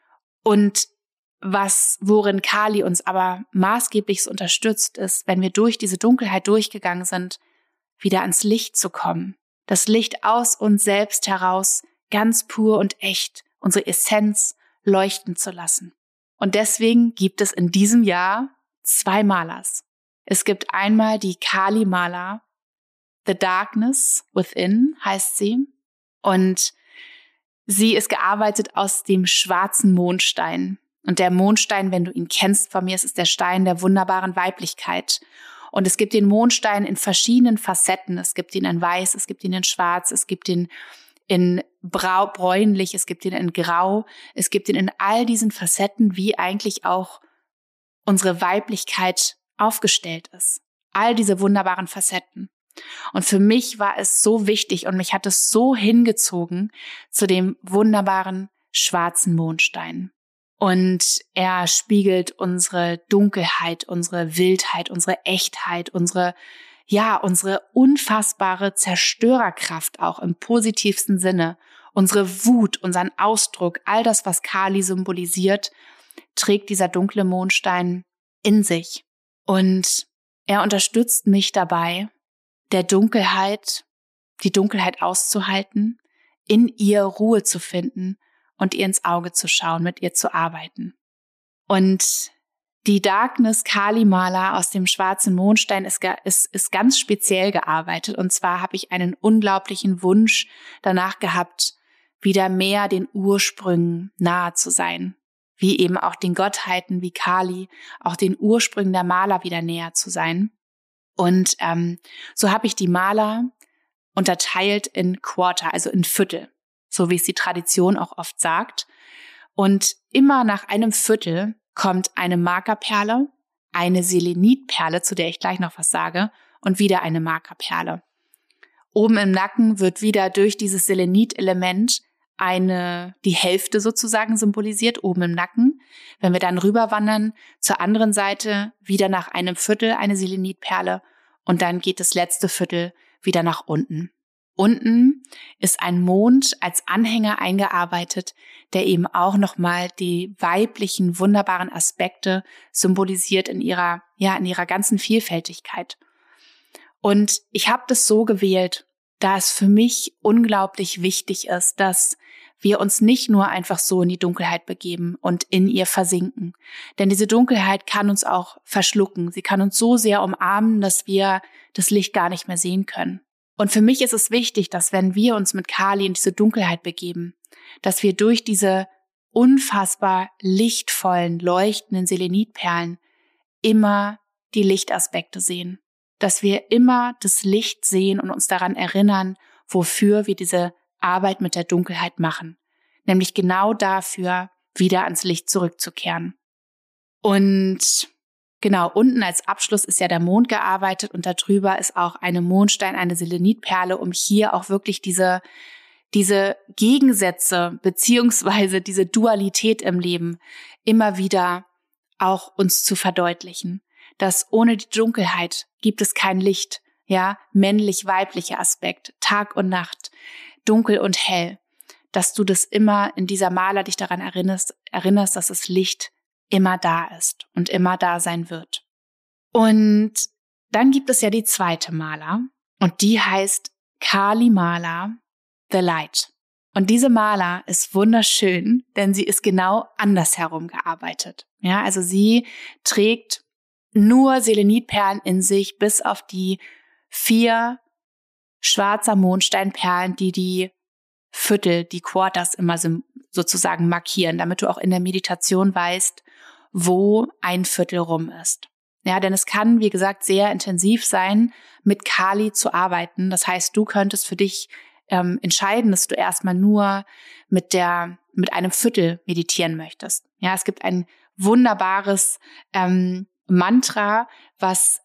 Und worin Kali uns aber maßgeblich unterstützt, ist, wenn wir durch diese Dunkelheit durchgegangen sind, wieder ans Licht zu kommen. Das Licht aus uns selbst heraus, ganz pur und echt, unsere Essenz leuchten zu lassen. Und deswegen gibt es in diesem Jahr 2 Malas. Es gibt einmal die Kali-Mala, The Darkness Within heißt sie. Und sie ist gearbeitet aus dem schwarzen Mondstein. Und der Mondstein, wenn du ihn kennst von mir, es ist der Stein der wunderbaren Weiblichkeit. Und es gibt den Mondstein in verschiedenen Facetten. Es gibt ihn in weiß, es gibt ihn in schwarz, es gibt ihn in bräunlich, es gibt ihn in grau. Es gibt ihn in all diesen Facetten, wie eigentlich auch unsere Weiblichkeit aufgestellt ist. All diese wunderbaren Facetten. Und für mich war es so wichtig und mich hat es so hingezogen zu dem wunderbaren schwarzen Mondstein. Und er spiegelt unsere Dunkelheit, unsere Wildheit, unsere Echtheit, unsere unfassbare Zerstörerkraft auch im positivsten Sinne, unsere Wut, unseren Ausdruck, all das, was Kali symbolisiert, trägt dieser dunkle Mondstein in sich. Und er unterstützt mich dabei, die Dunkelheit auszuhalten, in ihr Ruhe zu finden und ihr ins Auge zu schauen, mit ihr zu arbeiten. Und die Darkness Kali-Mala aus dem schwarzen Mondstein ist ganz speziell gearbeitet. Und zwar habe ich einen unglaublichen Wunsch danach gehabt, wieder mehr den Ursprüngen nahe zu sein. Wie eben auch den Gottheiten wie Kali, auch den Ursprüngen der Mala wieder näher zu sein. Und so habe ich die Mala unterteilt in Quarter, also in Viertel, so wie es die Tradition auch oft sagt. Und immer nach einem Viertel kommt eine Markerperle, eine Selenitperle, zu der ich gleich noch was sage, und wieder eine Markerperle. Oben im Nacken wird wieder durch dieses Selenit-Element die Hälfte sozusagen symbolisiert, oben im Nacken. Wenn wir dann rüberwandern zur anderen Seite, wieder nach einem Viertel eine Selenitperle und dann geht das letzte Viertel wieder nach unten. Unten ist ein Mond als Anhänger eingearbeitet, der eben auch nochmal die weiblichen, wunderbaren Aspekte symbolisiert in ihrer ganzen Vielfältigkeit. Und ich habe das so gewählt, da es für mich unglaublich wichtig ist, dass wir uns nicht nur einfach so in die Dunkelheit begeben und in ihr versinken. Denn diese Dunkelheit kann uns auch verschlucken. Sie kann uns so sehr umarmen, dass wir das Licht gar nicht mehr sehen können. Und für mich ist es wichtig, dass wenn wir uns mit Kali in diese Dunkelheit begeben, dass wir durch diese unfassbar lichtvollen, leuchtenden Selenitperlen immer die Lichtaspekte sehen. Dass wir immer das Licht sehen und uns daran erinnern, wofür wir diese Arbeit mit der Dunkelheit machen. Nämlich genau dafür, wieder ans Licht zurückzukehren. Und genau, unten als Abschluss ist ja der Mond gearbeitet und darüber ist auch eine Mondstein, eine Selenitperle, um hier auch wirklich diese Gegensätze beziehungsweise diese Dualität im Leben immer wieder auch uns zu verdeutlichen. Dass ohne die Dunkelheit gibt es kein Licht, ja, männlich-weiblicher Aspekt, Tag und Nacht, dunkel und hell, dass du das immer in dieser Maler dich daran erinnerst, dass das Licht immer da ist und immer da sein wird. Und dann gibt es ja die zweite Maler und die heißt Kali Mala, The Light. Und diese Maler ist wunderschön, denn sie ist genau andersherum gearbeitet. Ja, also sie trägt nur Selenitperlen in sich, bis auf die 4 schwarzer Mondsteinperlen, die Viertel, die Quarters immer sozusagen markieren, damit du auch in der Meditation weißt, wo ein Viertel rum ist. Ja, denn es kann, wie gesagt, sehr intensiv sein, mit Kali zu arbeiten. Das heißt, du könntest für dich entscheiden, dass du erstmal nur mit einem Viertel meditieren möchtest. Ja, es gibt ein wunderbares Mantra, was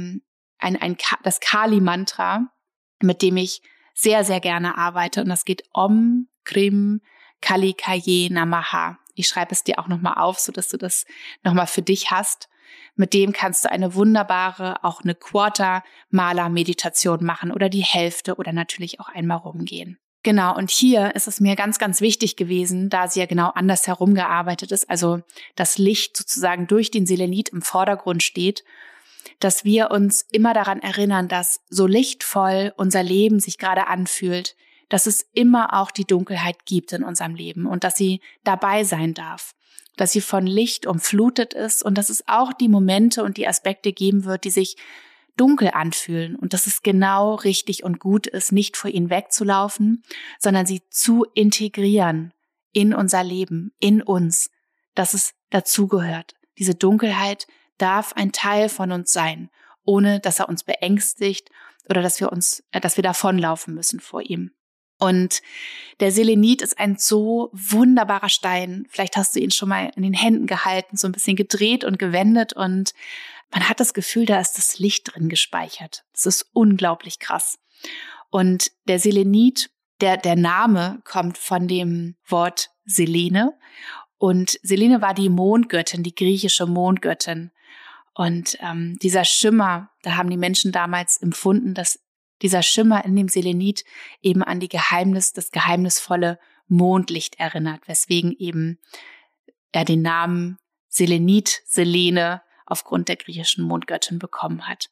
das Kali-Mantra, mit dem ich sehr, sehr gerne arbeite. Und das geht Om Krim Kalikaye Namaha. Ich schreibe es dir auch nochmal auf, sodass du das nochmal für dich hast. Mit dem kannst du eine wunderbare, auch eine Quarter-Maler-Meditation machen oder die Hälfte oder natürlich auch einmal rumgehen. Genau, und hier ist es mir ganz, ganz wichtig gewesen, da sie ja genau anders herum gearbeitet ist, also das Licht sozusagen durch den Selenit im Vordergrund steht, dass wir uns immer daran erinnern, dass so lichtvoll unser Leben sich gerade anfühlt, dass es immer auch die Dunkelheit gibt in unserem Leben und dass sie dabei sein darf, dass sie von Licht umflutet ist und dass es auch die Momente und die Aspekte geben wird, die sich dunkel anfühlen und dass es genau richtig und gut ist, nicht vor ihnen wegzulaufen, sondern sie zu integrieren in unser Leben, in uns, dass es dazugehört. Diese Dunkelheit darf ein Teil von uns sein, ohne dass er uns beängstigt oder dass wir davonlaufen müssen vor ihm. Und der Selenit ist ein so wunderbarer Stein. Vielleicht hast du ihn schon mal in den Händen gehalten, so ein bisschen gedreht und gewendet und man hat das Gefühl, da ist das Licht drin gespeichert. Das ist unglaublich krass. Und der Selenit, der Name kommt von dem Wort Selene. Und Selene war die Mondgöttin, die griechische Mondgöttin. Und dieser Schimmer, da haben die Menschen damals empfunden, dass dieser Schimmer in dem Selenit eben an das geheimnisvolle Mondlicht erinnert, weswegen eben er den Namen Selenit, Selene, aufgrund der griechischen Mondgöttin bekommen hat.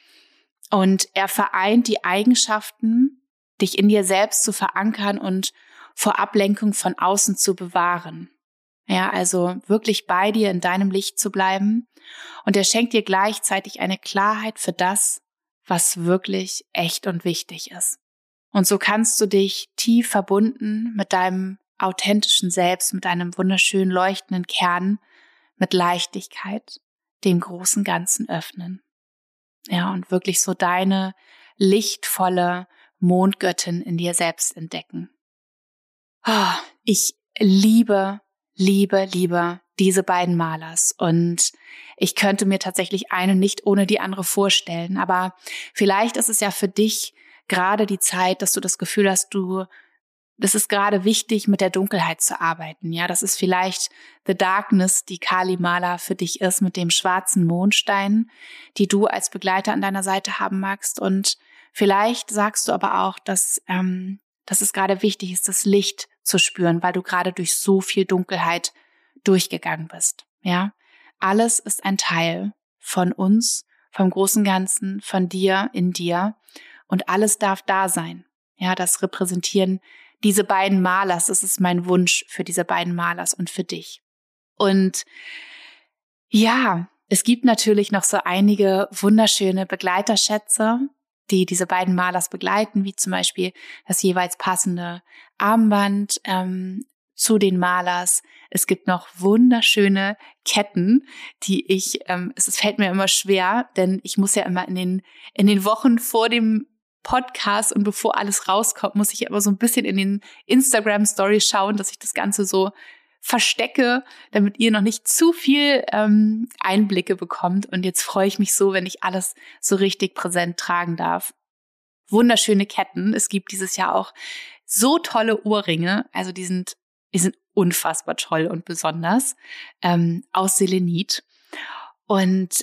Und er vereint die Eigenschaften, dich in dir selbst zu verankern und vor Ablenkung von außen zu bewahren. Ja, also wirklich bei dir in deinem Licht zu bleiben. Und er schenkt dir gleichzeitig eine Klarheit für das, was wirklich echt und wichtig ist. Und so kannst du dich tief verbunden mit deinem authentischen Selbst, mit deinem wunderschönen leuchtenden Kern, mit Leichtigkeit dem großen Ganzen öffnen. Ja, und wirklich so deine lichtvolle Mondgöttin in dir selbst entdecken. Oh, ich liebe diese beiden Malas. Und ich könnte mir tatsächlich eine nicht ohne die andere vorstellen. Aber vielleicht ist es ja für dich gerade die Zeit, dass du das Gefühl hast, das ist gerade wichtig, mit der Dunkelheit zu arbeiten. Ja, das ist vielleicht The Darkness, die Kali-Mala für dich ist, mit dem schwarzen Mondstein, die du als Begleiter an deiner Seite haben magst. Und vielleicht sagst du aber auch, dass es gerade wichtig ist, das Licht zu spüren, weil du gerade durch so viel Dunkelheit durchgegangen bist. Ja, alles ist ein Teil von uns, vom großen Ganzen, von dir, in dir. Und alles darf da sein. Ja, das repräsentieren diese beiden Malas. Das ist mein Wunsch für diese beiden Malas und für dich. Und ja, es gibt natürlich noch so einige wunderschöne Begleiterschätze, die diese beiden Malas begleiten, wie zum Beispiel das jeweils passende Armband zu den Malas. Es gibt noch wunderschöne Ketten, die es fällt mir immer schwer, denn ich muss ja immer in den Wochen vor dem Podcast und bevor alles rauskommt, muss ich aber so ein bisschen in den Instagram-Stories schauen, dass ich das Ganze so verstecke, damit ihr noch nicht zu viel Einblicke bekommt. Und jetzt freue ich mich so, wenn ich alles so richtig präsent tragen darf. Wunderschöne Ketten. Es gibt dieses Jahr auch so tolle Ohrringe. Also die sind unfassbar toll und besonders aus Selenit. Und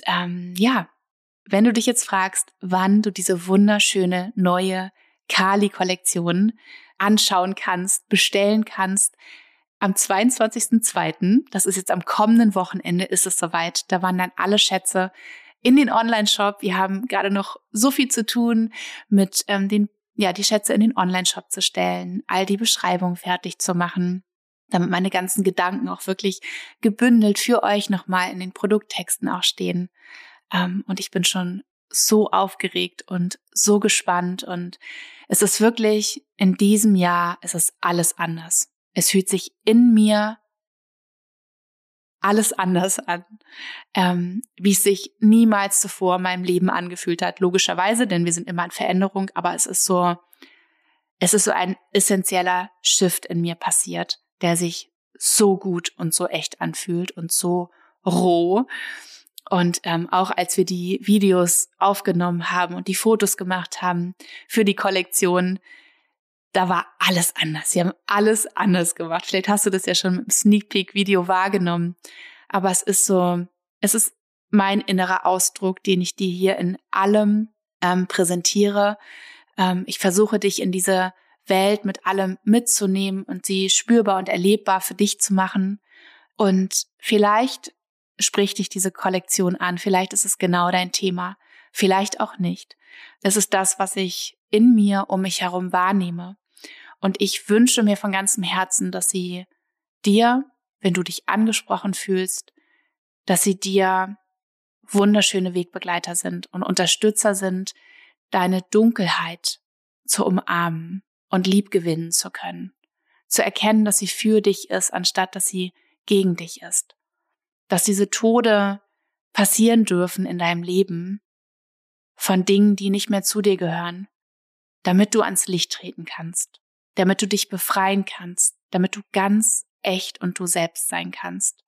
wenn du dich jetzt fragst, wann du diese wunderschöne neue Kali-Kollektion anschauen kannst, bestellen kannst, am 22.02., das ist jetzt am kommenden Wochenende, ist es soweit. Da wandern alle Schätze in den Online-Shop. Wir haben gerade noch so viel zu tun mit die Schätze in den Online-Shop zu stellen, all die Beschreibungen fertig zu machen, damit meine ganzen Gedanken auch wirklich gebündelt für euch nochmal in den Produkttexten auch stehen. Und ich bin schon so aufgeregt und so gespannt. Und es ist wirklich, in diesem Jahr, es ist alles anders. Es fühlt sich in mir alles anders an, wie es sich niemals zuvor in meinem Leben angefühlt hat. Logischerweise, denn wir sind immer in Veränderung, aber es ist so ein essentieller Shift in mir passiert, der sich so gut und so echt anfühlt und so roh. Und auch als wir die Videos aufgenommen haben und die Fotos gemacht haben für die Kollektion, da war alles anders. Sie haben alles anders gemacht. Vielleicht hast du das ja schon im Sneak Peek Video wahrgenommen. Aber es ist mein innerer Ausdruck, den ich dir hier in allem präsentiere. Ich versuche dich in diese Welt mit allem mitzunehmen und sie spürbar und erlebbar für dich zu machen. Und vielleicht spricht dich diese Kollektion an. Vielleicht ist es genau dein Thema. Vielleicht auch nicht. Es ist das, was ich in mir um mich herum wahrnehme. Und ich wünsche mir von ganzem Herzen, dass sie dir, wenn du dich angesprochen fühlst, dass sie dir wunderschöne Wegbegleiter sind und Unterstützer sind, deine Dunkelheit zu umarmen und lieb gewinnen zu können. Zu erkennen, dass sie für dich ist, anstatt dass sie gegen dich ist. Dass diese Tode passieren dürfen in deinem Leben von Dingen, die nicht mehr zu dir gehören, damit du ans Licht treten kannst, damit du dich befreien kannst, damit du ganz echt und du selbst sein kannst.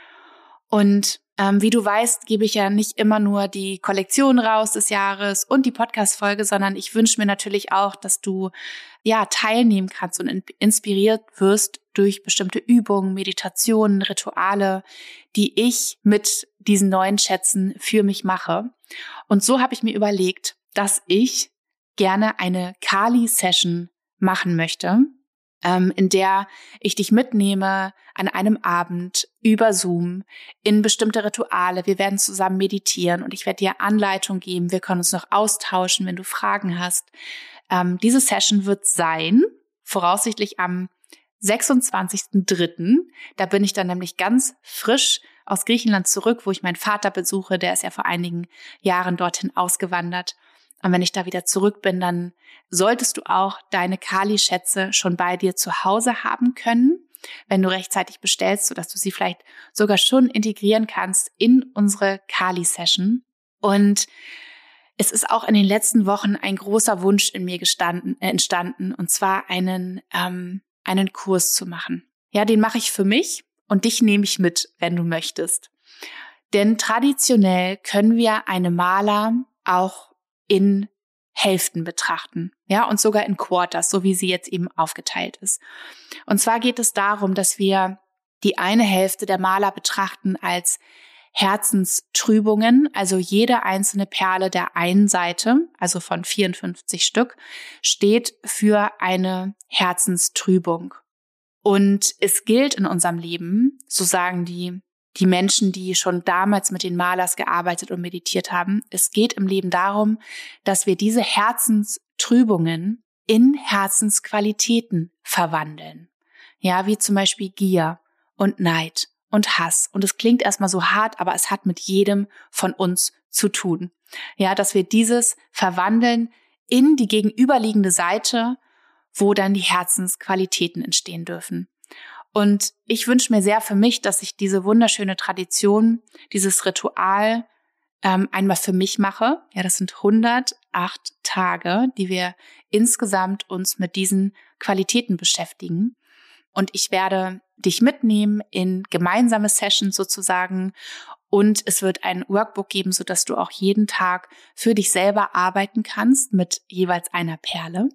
Und wie du weißt, gebe ich ja nicht immer nur die Kollektion raus des Jahres und die Podcast-Folge, sondern ich wünsche mir natürlich auch, dass du teilnehmen kannst und inspiriert wirst durch bestimmte Übungen, Meditationen, Rituale, die ich mit diesen neuen Schätzen für mich mache. Und so habe ich mir überlegt, dass ich gerne eine Kali-Session machen möchte, in der ich dich mitnehme an einem Abend über Zoom in bestimmte Rituale. Wir werden zusammen meditieren und ich werde dir Anleitung geben. Wir können uns noch austauschen, wenn du Fragen hast. Diese Session wird sein, voraussichtlich am 26.03. Da bin ich dann nämlich ganz frisch aus Griechenland zurück, wo ich meinen Vater besuche. Der ist ja vor einigen Jahren dorthin ausgewandert. Und wenn ich da wieder zurück bin, dann solltest du auch deine Kali-Schätze schon bei dir zu Hause haben können, wenn du rechtzeitig bestellst, sodass du sie vielleicht sogar schon integrieren kannst in unsere Kali-Session. Und es ist auch in den letzten Wochen ein großer Wunsch in mir entstanden, und zwar einen Kurs zu machen. Ja, den mache ich für mich, Und dich nehme ich mit, wenn du möchtest. Denn traditionell können wir eine Mala auch in Hälften betrachten, ja, und sogar in Quarters, so wie sie jetzt eben aufgeteilt ist. Und zwar geht es darum, dass wir die eine Hälfte der Mala betrachten als Herzenstrübungen, also jede einzelne Perle der einen Seite, also von 54 Stück, steht für eine Herzenstrübung. Und es gilt in unserem Leben, so sagen die Menschen, die schon damals mit den Malas gearbeitet und meditiert haben, es geht im Leben darum, dass wir diese Herzenstrübungen in Herzensqualitäten verwandeln. Ja, wie zum Beispiel Gier und Neid und Hass. Und es klingt erstmal so hart, aber es hat mit jedem von uns zu tun. Ja, dass wir dieses verwandeln in die gegenüberliegende Seite, wo dann die Herzensqualitäten entstehen dürfen. Und ich wünsche mir sehr für mich, dass ich diese wunderschöne Tradition, dieses Ritual einmal für mich mache. Ja, das sind 108 Tage, die wir insgesamt uns mit diesen Qualitäten beschäftigen. Und ich werde dich mitnehmen in gemeinsame Sessions sozusagen. Und es wird ein Workbook geben, sodass du auch jeden Tag für dich selber arbeiten kannst mit jeweils einer Perle.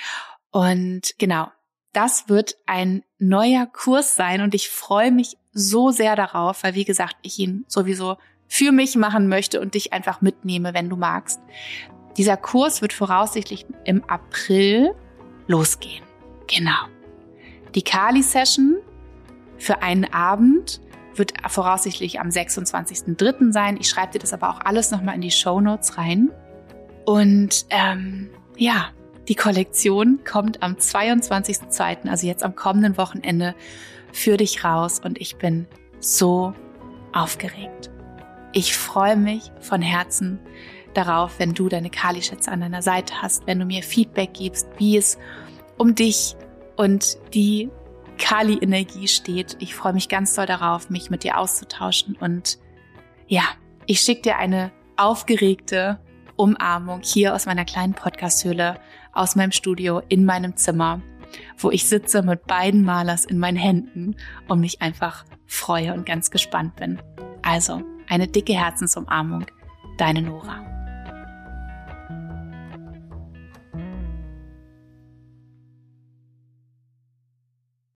Und genau, das wird ein neuer Kurs sein und ich freue mich so sehr darauf, weil wie gesagt, ich ihn sowieso für mich machen möchte und dich einfach mitnehme, wenn du magst. Dieser Kurs wird voraussichtlich im April losgehen. Genau. Die Kali-Session für einen Abend wird voraussichtlich am 26.03. sein. Ich schreibe dir das aber auch alles nochmal in die Shownotes rein. Und die Kollektion kommt am 22.02., also jetzt am kommenden Wochenende, für dich raus und ich bin so aufgeregt. Ich freue mich von Herzen darauf, wenn du deine Kali-Schätze an deiner Seite hast, wenn du mir Feedback gibst, wie es um dich und die Kali-Energie steht. Ich freue mich ganz doll darauf, mich mit dir auszutauschen und ja, ich schicke dir eine aufgeregte Umarmung hier aus meiner kleinen Podcast-Höhle, aus meinem Studio, in meinem Zimmer, wo ich sitze mit beiden Malas in meinen Händen und mich einfach freue und ganz gespannt bin. Also, eine dicke Herzensumarmung, deine Nora.